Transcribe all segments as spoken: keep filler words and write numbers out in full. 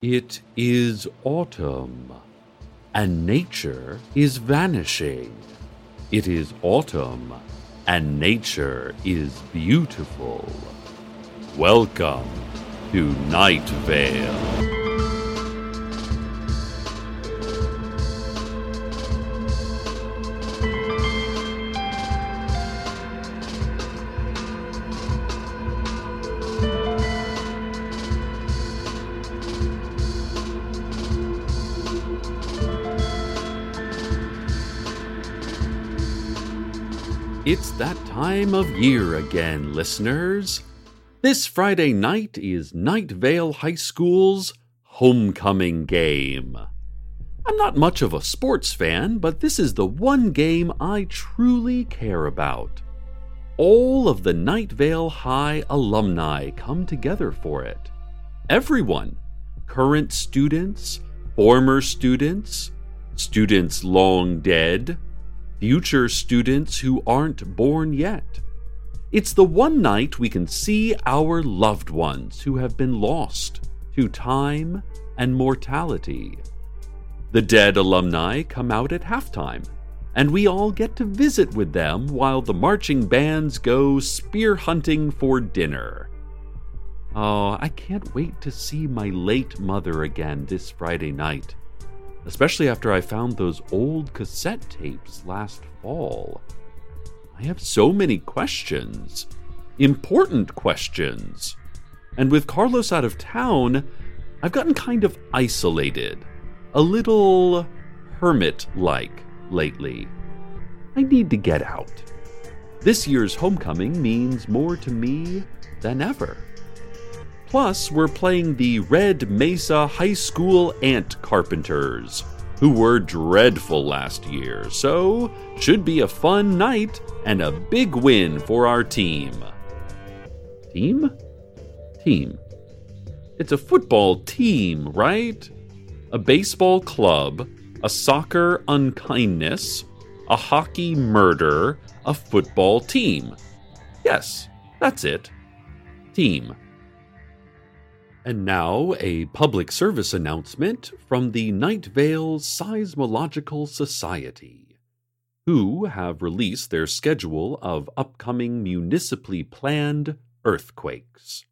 It is autumn, and nature is vanishing. It is autumn, and nature is beautiful. Welcome to Night Vale. It's that time of year again, listeners. This Friday night is Night Vale High School's homecoming game. I'm not much of a sports fan, but this is the one game I truly care about. All of the Night Vale High alumni come together for it. Everyone, current students, former students, students long dead, future students who aren't born yet. It's the one night we can see our loved ones who have been lost to time and mortality. The dead alumni come out at halftime, and we all get to visit with them while the marching bands go spear hunting for dinner. Oh, I can't wait to see my late mother again this Friday night. Especially after I found those old cassette tapes last fall. I have so many questions. Important questions. And with Carlos out of town, I've gotten kind of isolated. A little hermit-like lately. I need to get out. This year's homecoming means more to me than ever. Plus, we're playing the Red Mesa High School Ant Carpenters, who were dreadful last year, so should be a fun night and a big win for our team. Team? Team. It's a football team, right? A baseball club, a soccer unkindness, a hockey murder, a football team. Yes, that's it. Team. And now, a public service announcement from the Night Vale Seismological Society, who have released their schedule of upcoming municipally planned earthquakes.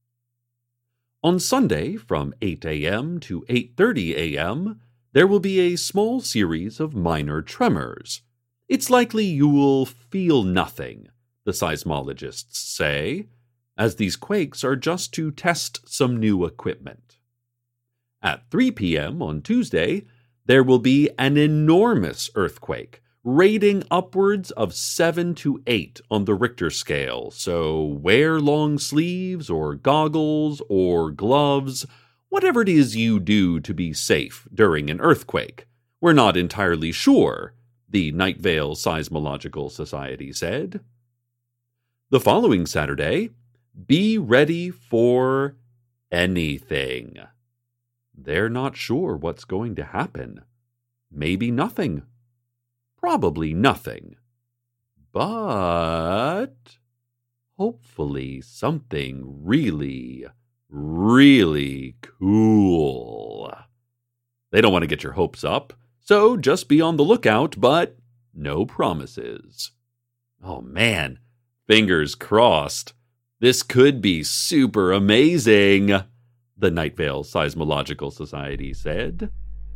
On Sunday, from eight a.m. to eight thirty a.m., there will be a small series of minor tremors. It's likely you will feel nothing, the seismologists say, as these quakes are just to test some new equipment. At three p.m. on Tuesday, there will be an enormous earthquake, rating upwards of seven to eight on the Richter scale, so wear long sleeves or goggles or gloves, whatever it is you do to be safe during an earthquake. We're not entirely sure, the Night Vale Seismological Society said. The following Saturday, be ready for anything. They're not sure what's going to happen. Maybe nothing. Probably nothing. But hopefully something really, really cool. They don't want to get your hopes up, so just be on the lookout, but no promises. Oh man, fingers crossed. This could be super amazing, the Night Vale Seismological Society said.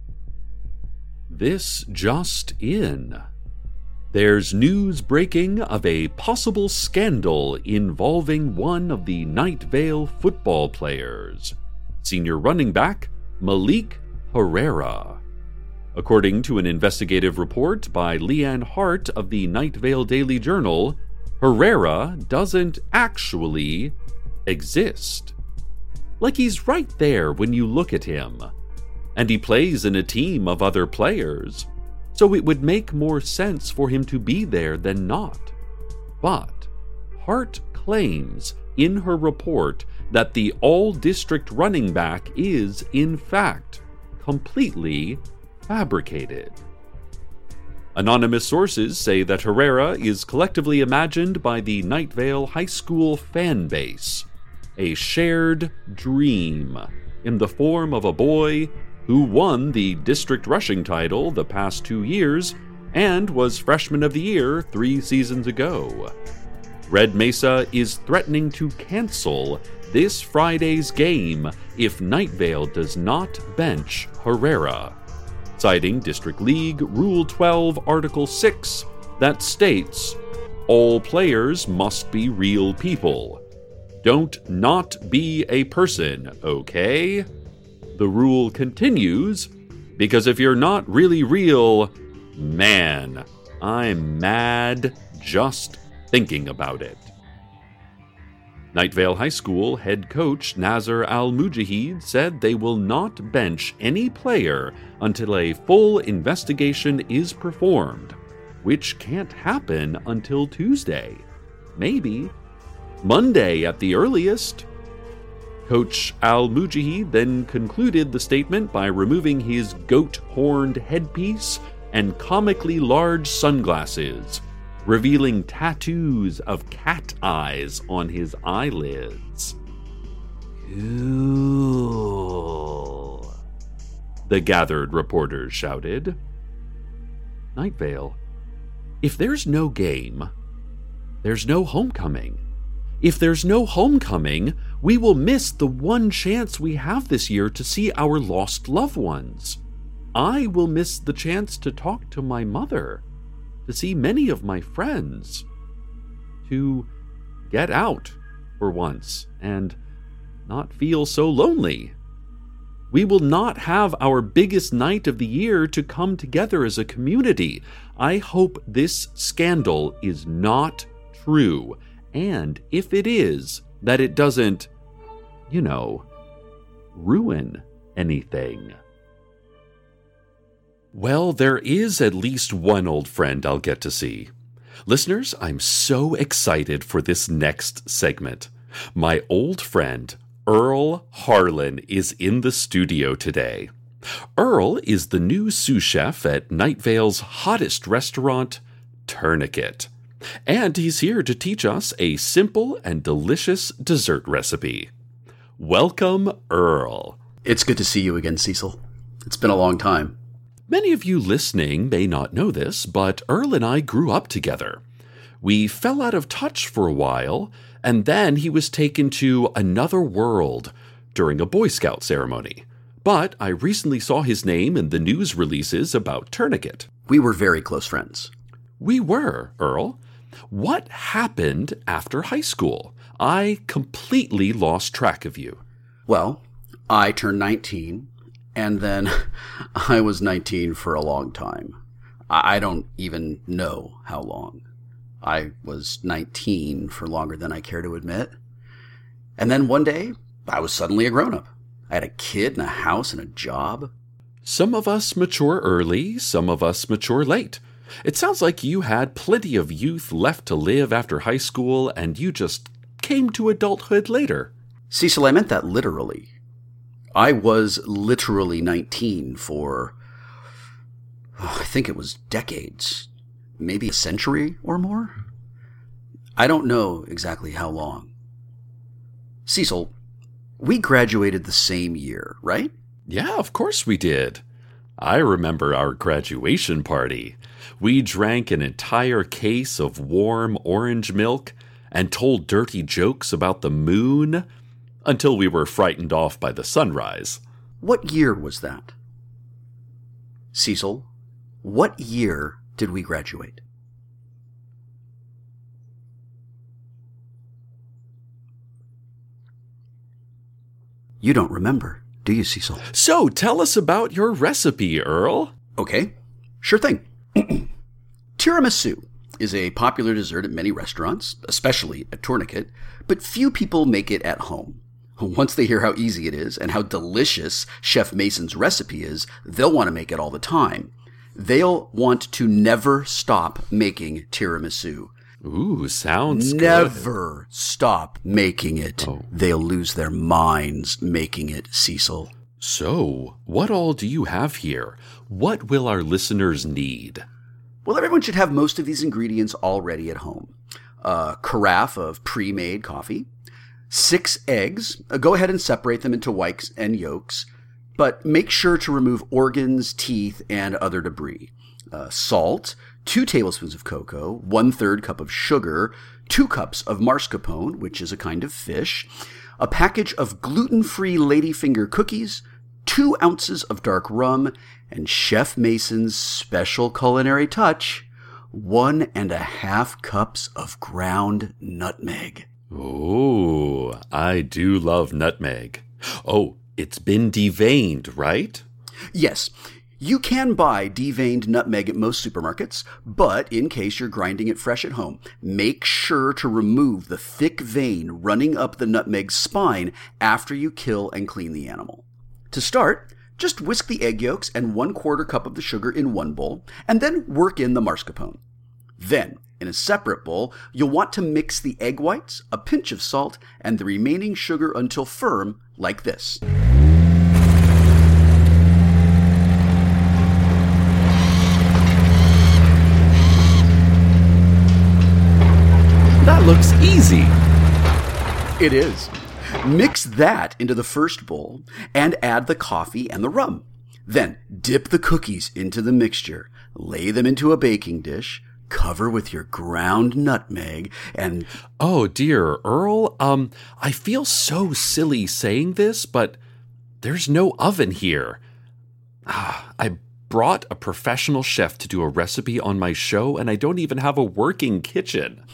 This just in. There's news breaking of a possible scandal involving one of the Night Vale football players, senior running back Malik Herrera. According to an investigative report by Leanne Hart of the Night Vale Daily Journal, Herrera doesn't actually exist. Like he's right there when you look at him. And he plays in a team of other players, so it would make more sense for him to be there than not. But Hart claims in her report that the all-district running back is, in fact, completely fabricated. Anonymous sources say that Herrera is collectively imagined by the Night Vale High School fan base, a shared dream in the form of a boy who won the district rushing title the past two years and was Freshman of the Year three seasons ago. Red Mesa is threatening to cancel this Friday's game if Night Vale does not bench Herrera, citing District League Rule twelve, Article six, that states, all players must be real people. Don't not be a person, okay? The rule continues, because if you're not really real, man, I'm mad just thinking about it. Night Vale High School head coach Nazar Al-Mujahid said they will not bench any player until a full investigation is performed, which can't happen until Tuesday. Maybe Monday at the earliest. Coach Al-Mujahid then concluded the statement by removing his goat-horned headpiece and comically large sunglasses, revealing tattoos of cat eyes on his eyelids. Cool, the gathered reporters shouted. Night Vale, if there's no game, there's no homecoming. If there's no homecoming, we will miss the one chance we have this year to see our lost loved ones. I will miss the chance to talk to my mother, to see many of my friends, to get out for once and not feel so lonely. We will not have our biggest night of the year to come together as a community. I hope this scandal is not true, and if it is, that it doesn't, you know, ruin anything. Well, there is at least one old friend I'll get to see. Listeners, I'm so excited for this next segment. My old friend, Earl Harlan, is in the studio today. Earl is the new sous chef at Night Vale's hottest restaurant, Tourniquet. And he's here to teach us a simple and delicious dessert recipe. Welcome, Earl. It's good to see you again, Cecil. It's been a long time. Many of you listening may not know this, but Earl and I grew up together. We fell out of touch for a while, and then he was taken to another world during a Boy Scout ceremony. But I recently saw his name in the news releases about Tourniquet. We were very close friends. We were, Earl. What happened after high school? I completely lost track of you. Well, I turned nineteen, and then I was nineteen for a long time. I don't even know how long. I was nineteen for longer than I care to admit. And then one day, I was suddenly a grown-up. I had a kid and a house and a job. Some of us mature early, some of us mature late. It sounds like you had plenty of youth left to live after high school, and you just came to adulthood later. Cecil, I meant that literally. I was literally nineteen for, oh, I think it was decades, maybe a century or more. I don't know exactly how long. Cecil, we graduated the same year, right? Yeah, of course we did. I remember our graduation party. We drank an entire case of warm orange milk and told dirty jokes about the moon until we were frightened off by the sunrise. What year was that? Cecil, what year did we graduate? You don't remember, do you, Cecil? So tell us about your recipe, Earl. Okay, sure thing. Tiramisu is a popular dessert at many restaurants, especially at Tourniquet, but few people make it at home. Once they hear how easy it is and how delicious Chef Mason's recipe is, they'll want to make it all the time. They'll want to never stop making tiramisu. Ooh, sounds never good. Never stop making it. Oh. They'll lose their minds making it, Cecil. So, what all do you have here? What will our listeners need? Well, everyone should have most of these ingredients already at home. A carafe of pre-made coffee, Six eggs. Uh, go ahead and separate them into whites and yolks, but make sure to remove organs, teeth, and other debris. Uh, salt, two tablespoons of cocoa, one-third cup of sugar, two cups of mascarpone, which is a kind of fish, a package of gluten-free ladyfinger cookies, two ounces of dark rum, and Chef Mason's special culinary touch, one and a half cups of ground nutmeg. Oh, I do love nutmeg. Oh, it's been deveined, right? Yes. You can buy deveined nutmeg at most supermarkets, but in case you're grinding it fresh at home, make sure to remove the thick vein running up the nutmeg's spine after you kill and clean the animal. To start, just whisk the egg yolks and one quarter cup of the sugar in one bowl, and then work in the mascarpone. Then, in a separate bowl, you'll want to mix the egg whites, a pinch of salt, and the remaining sugar until firm, like this. That looks easy. It is. Mix that into the first bowl and add the coffee and the rum. Then dip the cookies into the mixture, lay them into a baking dish, cover with your ground nutmeg, and... Oh, dear, Earl, um, I feel so silly saying this, but there's no oven here. Ah, I brought a professional chef to do a recipe on my show, and I don't even have a working kitchen.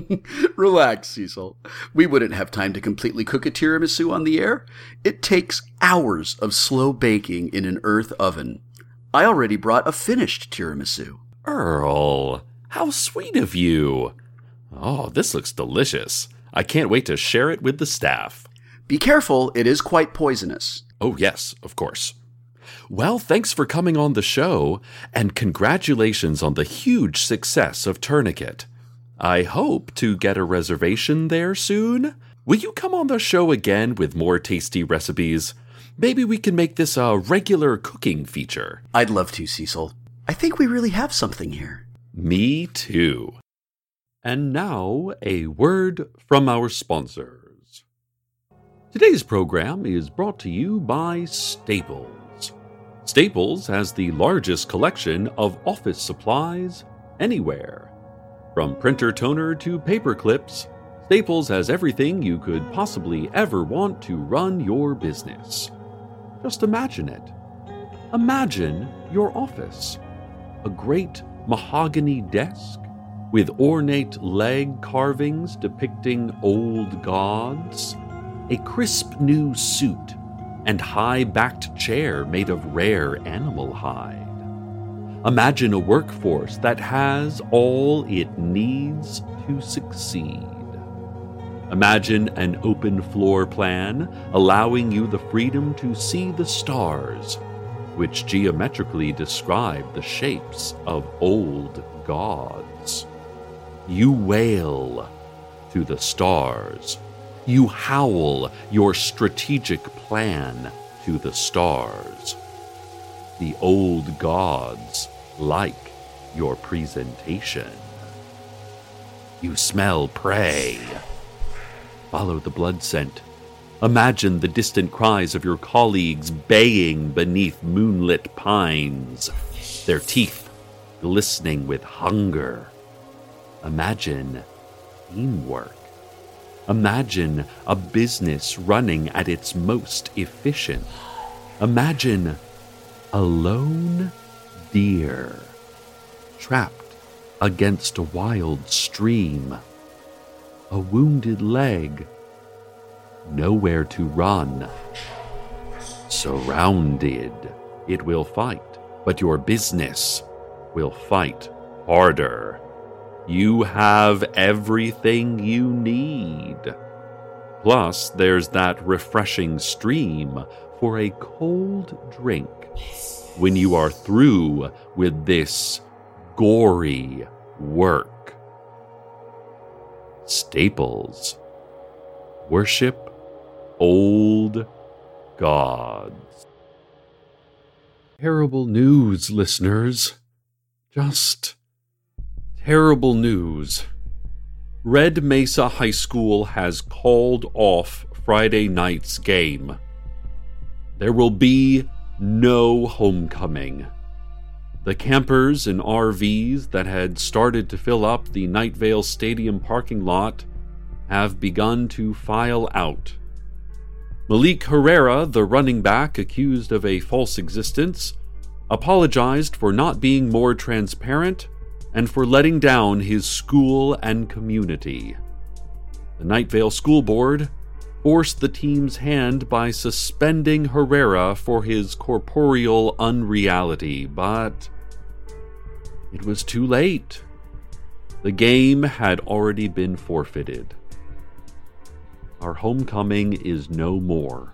Relax, Cecil. We wouldn't have time to completely cook a tiramisu on the air. It takes hours of slow baking in an earth oven. I already brought a finished tiramisu. Earl, how sweet of you. Oh, this looks delicious. I can't wait to share it with the staff. Be careful, it is quite poisonous. Oh, yes, of course. Well, thanks for coming on the show, and congratulations on the huge success of Tourniquet. I hope to get a reservation there soon. Will you come on the show again with more tasty recipes? Maybe we can make this a regular cooking feature. I'd love to, Cecil. I think we really have something here. Me too. And now, a word from our sponsors. Today's program is brought to you by Staples. Staples has the largest collection of office supplies anywhere. From printer toner to paper clips, Staples has everything you could possibly ever want to run your business. Just imagine it. Imagine your office. A great mahogany desk with ornate leg carvings depicting old gods, a crisp new suit, and high-backed chair made of rare animal hide. Imagine a workforce that has all it needs to succeed. Imagine an open floor plan allowing you the freedom to see the stars, which geometrically describe the shapes of old gods. You wail to the stars. You howl your strategic plan to the stars. The old gods like your presentation. You smell prey. Follow the blood scent. Imagine the distant cries of your colleagues baying beneath moonlit pines, their teeth glistening with hunger. Imagine teamwork. Imagine a business running at its most efficient. Imagine a lone deer trapped against a wild stream. A wounded leg, nowhere to run. Surrounded, it will fight, but your business will fight harder. You have everything you need. Plus, there's that refreshing stream for a cold drink when you are through with this gory work. Staples. Worship old gods. Terrible news, listeners. Just terrible news. Red Mesa High School has called off Friday night's game. There will be no homecoming. The campers in R Vs that had started to fill up the Night Vale Stadium parking lot have begun to file out. Malik Herrera, the running back accused of a false existence, apologized for not being more transparent and for letting down his school and community. The Night Vale School Board forced the team's hand by suspending Herrera for his corporeal unreality, but it was too late. The game had already been forfeited. Our homecoming is no more.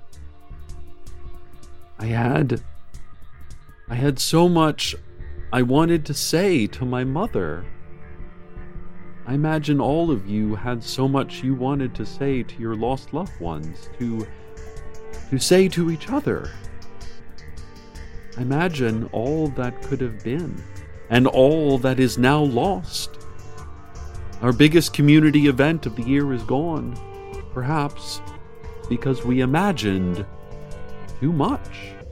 I had... I had so much I wanted to say to my mother. I imagine all of you had so much you wanted to say to your lost loved ones, to, to say to each other. I imagine all that could have been, and all that is now lost. Our biggest community event of the year is gone, perhaps because we imagined too much.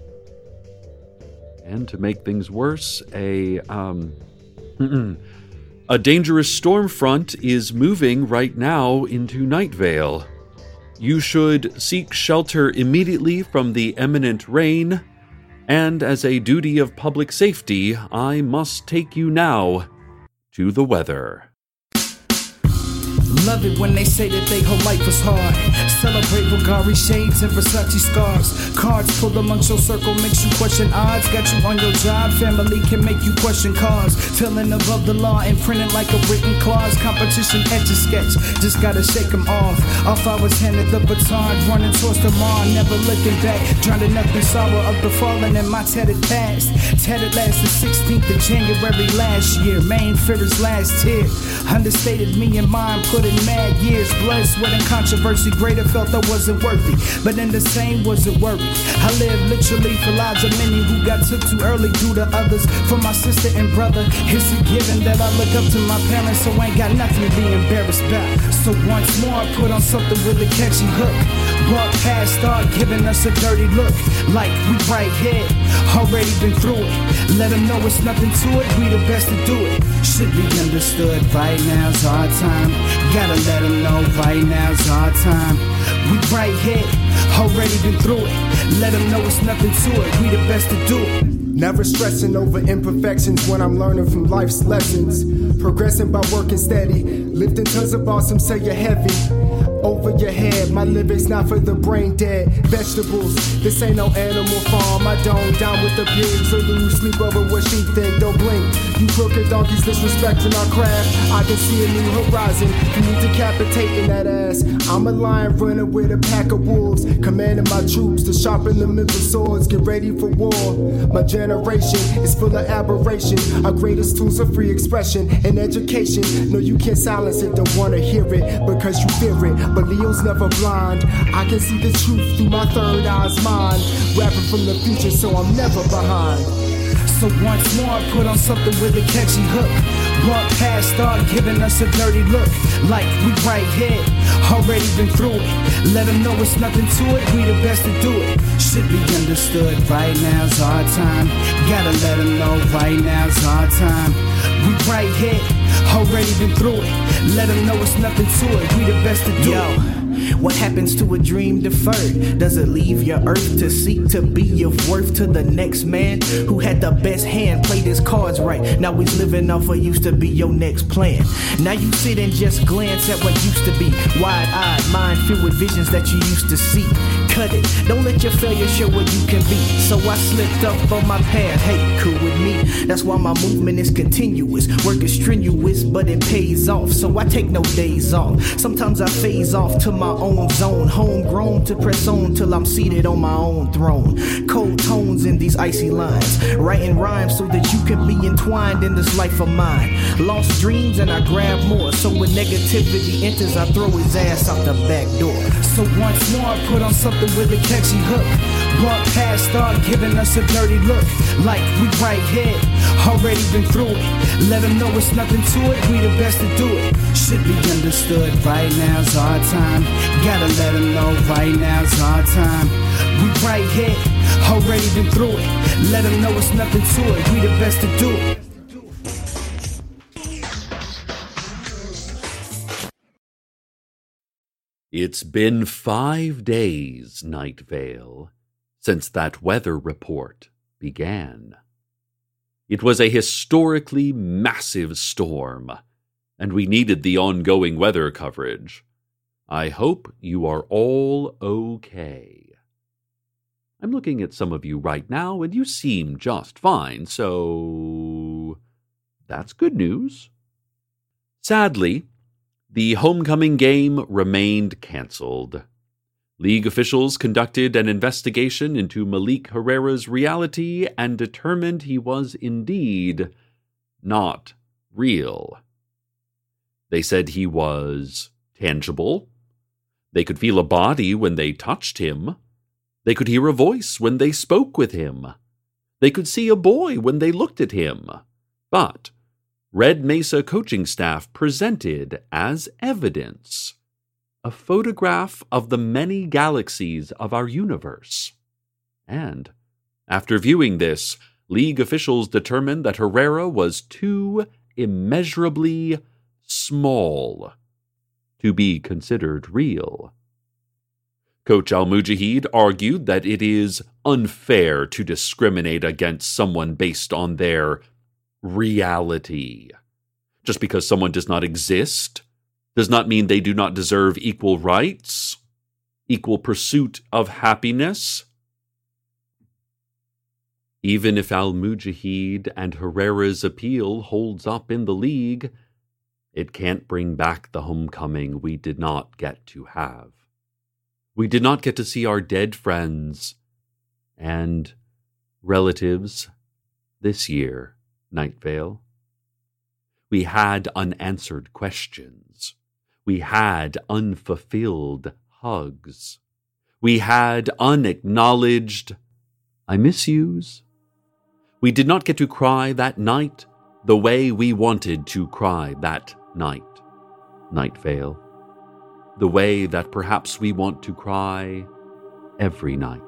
And to make things worse, a, um, a dangerous storm front is moving right now into Night Vale. You should seek shelter immediately from the imminent rain, and as a duty of public safety, I must take you now to the weather. Love it when they say that they whole life was hard. Celebrate Bulgari shades and Versace scars. Cards pulled amongst your circle makes you question odds. Got you on your job, family can make you question cars. Feeling above the law and printed like a written clause. Competition etch a sketch, just gotta shake them off. Off I was handed the baton, running towards the mall, never looking back. Drowning up in sorrow of the fallen in my tattered past. Tattered last the sixteenth of January last year. Main fear's last tear. Understated me and mine, put in mad years, blood, sweat, and controversy. Greater felt I wasn't worthy, but in the same wasn't worried. I lived literally for lives of many who got took too early due to others. For my sister and brother, it's a given that I look up to my parents, so I ain't got nothing to be embarrassed about. So once more, I put on something with a catchy hook. Walk past, start giving us a dirty look, like we right here, already been through it. Let them know it's nothing to it, we the best to do it. Should be understood, right now's our time. Gotta let them know right now's our time. We right here, already been through it. Let them know it's nothing to it, we the best to do it. Never stressing over imperfections when I'm learning from life's lessons. Progressing by working steady, lifting tons of awesome, say you're heavy. Over your head, my lyrics not for the brain dead. Vegetables, this ain't no animal farm. I don't down with the pigs or lose sleep over what she think. Don't blink, you crooked donkeys disrespecting our craft. I can see a new horizon, you need decapitating that ass. I'm a lion running with a pack of wolves, commanding my troops to sharpen the mental swords. Get ready for war. My generation is full of aberration. Our greatest tools are free expression and education. No, you can't silence it, don't wanna hear it because you fear it. But Leo's never blind. I can see the truth through my third eye's mind. Rapping from the future, so I'm never behind. So once more, I put on something with a catchy hook. Walk past, start giving us a dirty look, like we right here, already been through it. Let them know it's nothing to it, we the best to do it. Should be understood, right now's our time. Gotta let them know right now's our time. We right here, already been through it. Let them know it's nothing to it, we the best to do Yo. it. What happens to a dream deferred? Does it leave your earth to seek to be of worth to the next man who had the best hand, played his cards right? Now he's living off what used to be your next plan. Now you sit and just glance at what used to be. Wide-eyed, mind filled with visions that you used to see. Cut it, don't let your failure show what you can be. So I slipped up on my path, hey, cool with me. That's why my movement is continuous. Work is strenuous, but it pays off. So I take no days off. Sometimes I phase off to my my own zone, homegrown to press on till I'm seated on my own throne. Cold tones in these icy lines, writing rhymes so that you can be entwined in this life of mine. Lost dreams and I grab more, so when negativity enters I throw his ass out the back door. So once more I put on something with a catchy hook. Walk past, start giving us a dirty look, like we right here, already been through it. Let them know it's nothing to it, we the best to do it. Should be understood, right now's our time. Gotta let them know, right now's our time. We right here, already been through it. Let them know it's nothing to it, we the best to do it. It's been five days, Night Vale, since that weather report began. It was a historically massive storm, and we needed the ongoing weather coverage. I hope you are all okay. I'm looking at some of you right now, and you seem just fine, so that's good news. Sadly, the homecoming game remained canceled. League officials conducted an investigation into Malik Herrera's reality and determined he was indeed not real. They said he was tangible. They could feel a body when they touched him. They could hear a voice when they spoke with him. They could see a boy when they looked at him. But Red Mesa coaching staff presented as evidence a photograph of the many galaxies of our universe. And after viewing this, league officials determined that Herrera was too immeasurably small to be considered real. Coach Al-Mujahid argued that it is unfair to discriminate against someone based on their reality. Just because someone does not exist does not mean they do not deserve equal rights, equal pursuit of happiness. Even if Al-Mujahid and Herrera's appeal holds up in the league, it can't bring back the homecoming we did not get to have. We did not get to see our dead friends and relatives this year, Night Vale. We had unanswered questions. We had unfulfilled hugs. We had unacknowledged I miss yous. We did not get to cry that night the way we wanted to cry that night, Night Vale. The way that perhaps we want to cry every night.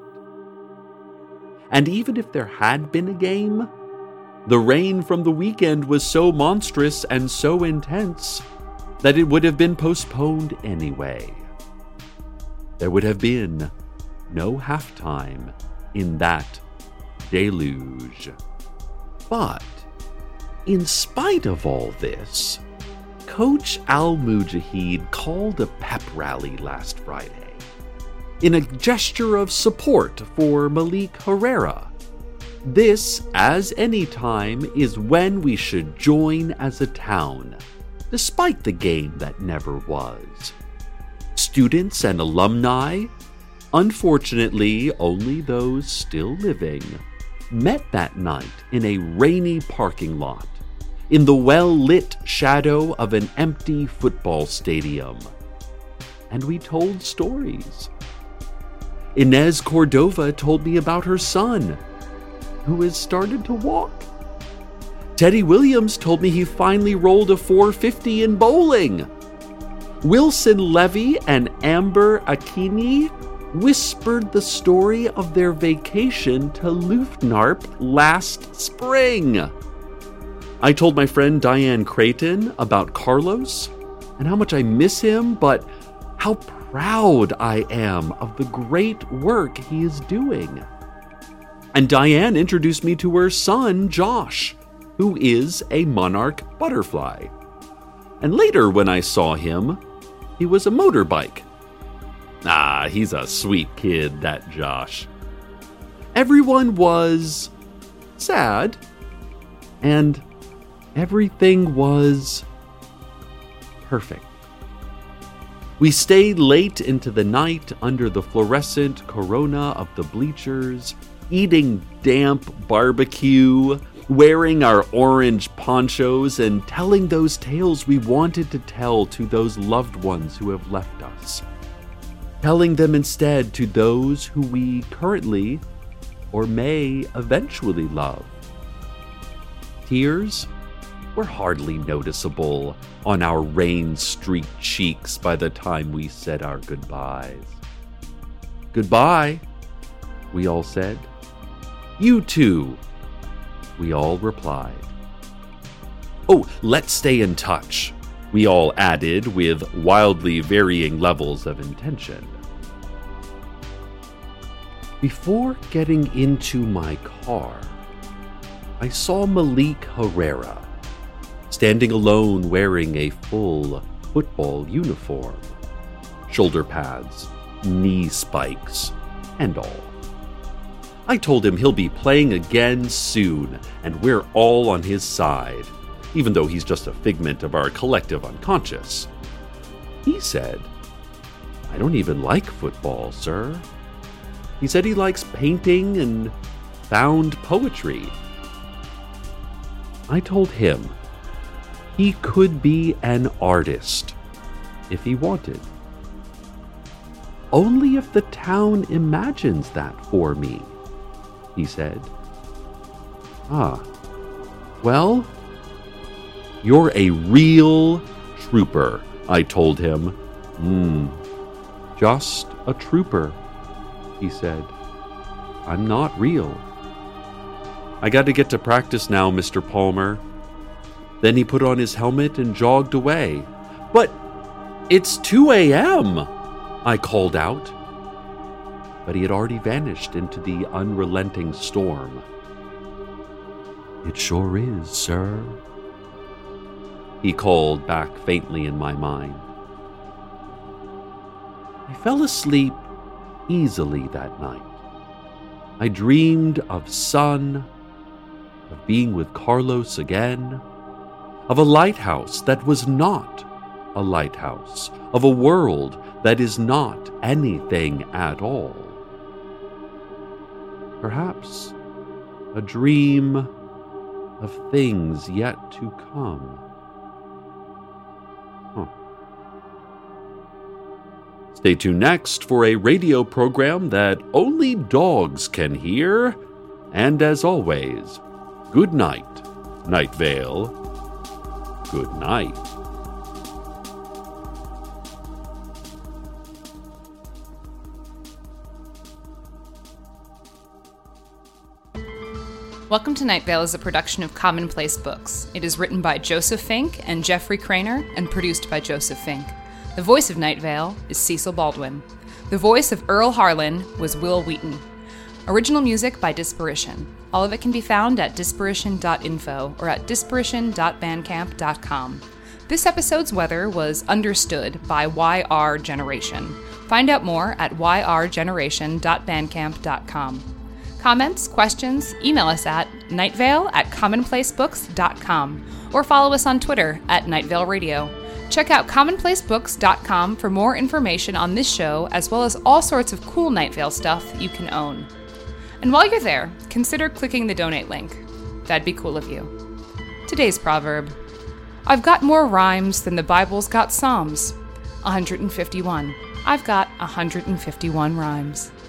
And even if there had been a game, the rain from the weekend was so monstrous and so intense that it would have been postponed anyway. There would have been no halftime in that deluge. But, in spite of all this, Coach Al-Mujahid called a pep rally last Friday in a gesture of support for Malik Herrera. This, as any time, is when we should join as a town, despite the game that never was. Students and alumni, unfortunately only those still living, met that night in a rainy parking lot, in the well-lit shadow of an empty football stadium. And we told stories. Inez Cordova told me about her son, who has started to walk. Teddy Williams told me he finally rolled a four fifty in bowling. Wilson Levy and Amber Akini whispered the story of their vacation to Lufnarp last spring. I told my friend Diane Creighton about Carlos and how much I miss him, but how proud I am of the great work he is doing. And Diane introduced me to her son, Josh, who is a monarch butterfly. And later when I saw him, he was a motorbike. Ah, he's a sweet kid, that Josh. Everyone was sad, and everything was perfect. We stayed late into the night under the fluorescent corona of the bleachers, eating damp barbecue, wearing our orange ponchos, and telling those tales we wanted to tell to those loved ones who have left us. Telling them instead to those who we currently or may eventually love. Tears were hardly noticeable on our rain-streaked cheeks by the time we said our goodbyes. Goodbye, we all said. You too, we all replied. Oh, let's stay in touch, we all added with wildly varying levels of intention. Before getting into my car, I saw Malik Herrera, standing alone wearing a full football uniform, shoulder pads, knee spikes, and all. I told him he'll be playing again soon, and we're all on his side, even though he's just a figment of our collective unconscious. He said, "I don't even like football, sir." He said he likes painting and found poetry. I told him he could be an artist if he wanted. Only if the town imagines that for me, he said. Ah, well, you're a real trooper, I told him. Hmm, just a trooper, he said. I'm not real. I got to get to practice now, Mister Palmer. Then he put on his helmet and jogged away. But it's two a.m., I called out. But he had already vanished into the unrelenting storm. It sure is, sir, he called back faintly in my mind. I fell asleep easily that night. I dreamed of sun, of being with Carlos again, of a lighthouse that was not a lighthouse, of a world that is not anything at all. Perhaps a dream of things yet to come. Huh. Stay tuned next for a radio program that only dogs can hear. And as always, good night, Night Vale. Good night. Welcome to Night Vale is a production of Commonplace Books. It is written by Joseph Fink and Jeffrey Craner and produced by Joseph Fink. The voice of Night Vale is Cecil Baldwin. The voice of Earl Harlan was Will Wheaton. Original music by Disparition. All of it can be found at disparition dot info or at disparition dot bandcamp dot com. This episode's weather was understood by Y R Generation. Find out more at y r generation dot bandcamp dot com. Comments, questions, email us at nightvale at commonplacebooks dot com or follow us on Twitter at Nightvale Radio. Check out commonplace books dot com for more information on this show as well as all sorts of cool Night Vale stuff you can own. And while you're there, consider clicking the donate link. That'd be cool of you. Today's proverb: I've got more rhymes than the Bible's got Psalms. one hundred fifty-one. I've got one hundred fifty-one rhymes.